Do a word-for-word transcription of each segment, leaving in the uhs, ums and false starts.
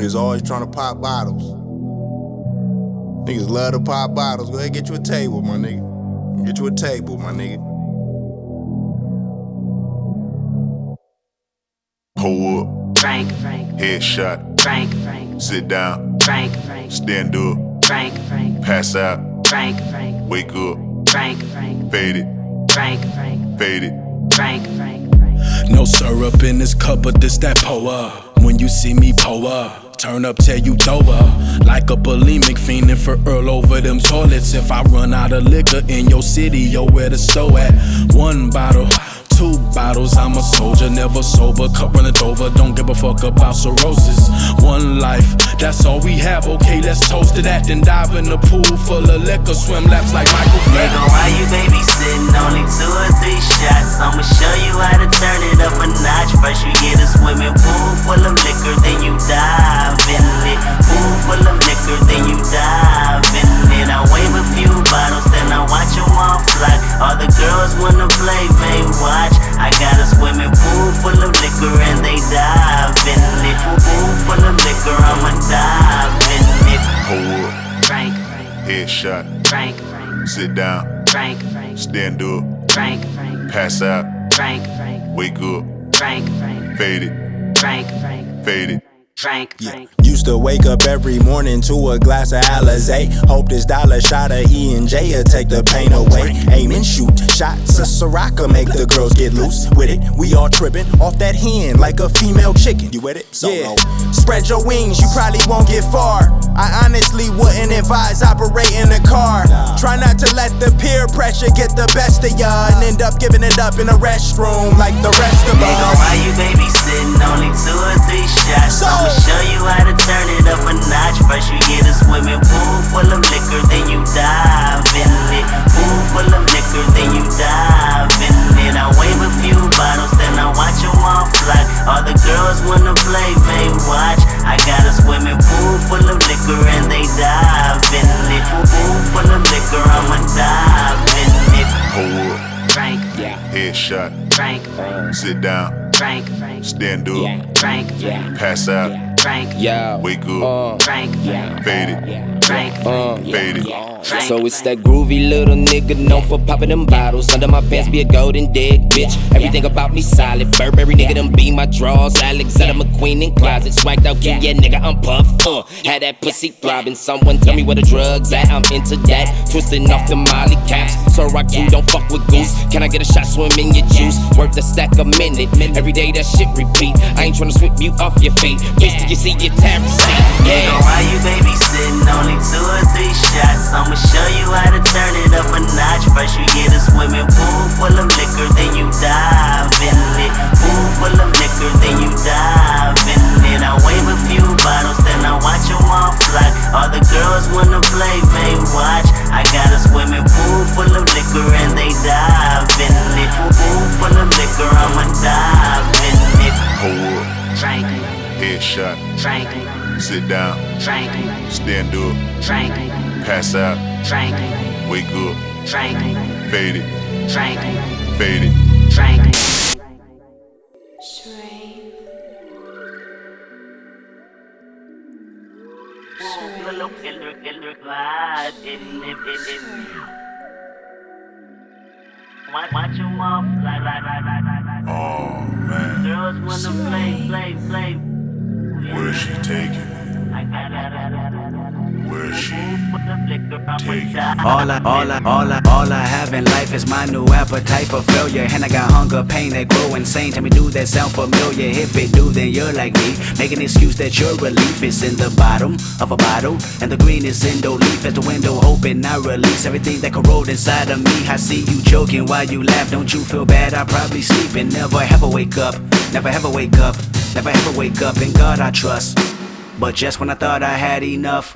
Niggas always trying to pop bottles. Niggas love to pop bottles. Go ahead, get you a table, my nigga. Get you a table, my nigga. Pull up. Frank, Frank. Headshot. Frank, Frank. Sit down. Frank, Frank. Stand up. Frank, Frank. Pass out. Frank, Frank. Wake up. Frank, Frank. Fade it. Frank, Frank. Fade it. Frank, Frank, Frank. No syrup in this cup, but this that pour up. When you see me pour up, turn up till you throw up. Like a bulimic fiending for Earl over them toilets. If I run out of liquor in your city, yo, where the store at? One bottle, two bottles, I'm a soldier, never sober. Cup running over, don't give a fuck about cirrhosis. One life, that's all we have, okay, let's toast to that. Then dive in the pool full of liquor, swim laps like Michael Phelps. Nigga, why you babysitting? Only two or three shots. I'ma show you how to turn it up a notch. First you get a swimming pool full of liquor, then you dive in it. Pool full of liquor, then you dive in it. I wave a few bottles, then I watch them all fly. All the girls wanna play, man, watch. I got a swimming pool full of liquor and they dive in it. Pool full of liquor, I'ma dive in it. Pull up. Frank, Frank. Headshot. Frank, Frank. Sit down. Frank, Frank. Stand up. Frank, Frank. Pass out. Frank, Frank. Wake up. Frank, Frank. Fade it. Frank, Frank. Fade it. Frank, Yeah. Frank. Used to wake up every morning to a glass of Alizé. Hope this dollar shot of E and J will take the pain away. Aim and shoot, shots of Ciroc make the girls get loose with it. We all tripping off that hen like a female chicken. You with it? Yeah. Spread your wings, you probably won't get far. I honestly wouldn't advise operating a car. Try not to let the peer pressure get the best of ya and end up giving it up in a restroom like the rest of Nigga, us. why you babysitting? Only two or three shots. So I'ma show you how to turn it up a notch. First you get a swimming pool full of liquor, then you dive in it. Pool full of liquor, then you dive in it. I wave a few bottles, then I watch them all fly. All the girls wanna play, man, watch. I got a swimming pool full of liquor and they dive in it. Pool full of liquor, I'ma dive in it. Pull up. Frank, Yeah. Headshot. Frank, Sit down. Frank, Frank. Stand up. Yeah. Frank, Yeah. Pass out. Frank, Yo. Wake up. Uh, Frank, yeah. Fade it. Frank, Uh, Fade it. Frank. So it's that groovy little nigga known for popping them bottles. Under my pants be a golden dick, bitch. Everything about me solid. Burberry nigga, them be my drawers. Alexander McQueen in closet. Swagged out, yeah, yeah nigga, I'm puffed. Uh, had that pussy throbbing. Someone tell me where the drugs at. I'm into that. Twisting off the Molly caps. So rock you don't fuck with goose. Can I get a shot, swim in your juice? Worth a stack a minute. Every day that shit repeat. I ain't tryna sweep you off your feet. Bitch, did you see your tab receipt? Nigga, Yeah. why you babysitting? Only two or three shots. I'ma show you how to turn it up a notch. First you get a swimming pool full of liquor, then you dive in it. Pool full of liquor, then you dive in it. I wave a few bottles, then I watch them all fly. All the girls wanna play, man, watch. I got a swimming pool full of liquor and they dive in it. Pool full of liquor, I'ma dive in it. Pull up. Frank, Headshot. Frank, Sit down. Frank, Stand up. Frank, Pass out. Frank, Wake up. Frank, Fade it. Frank, Fade it. Frank. Killer, killer, killer, glide in it, in it. Watch, watch 'em all fly, fly, fly, fly, fly, fly. Oh man, Girls wanna play, play, play. where's she taking? I got it. Where's she Put the liquor on my taking? side. All I, all I, all I, all I have in life is my new appetite for failure. And I got hunger, pain that grow insane. Tell me, do that sound familiar? If it do, then you're like me. Make an excuse that your relief is in the bottom of a bottle, and the green is in the leaf. As the window open, I release everything that corrode inside of me. I see you joking while you laugh. Don't you feel bad? I probably sleep and never ever wake up. Never ever wake up. Never ever wake up. In God I trust. But just when I thought I had enough.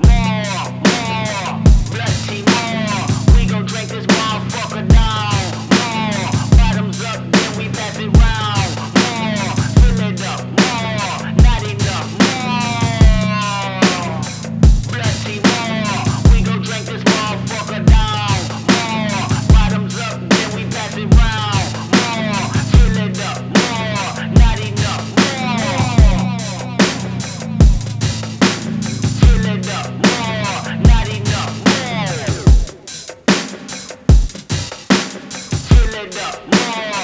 it up. More.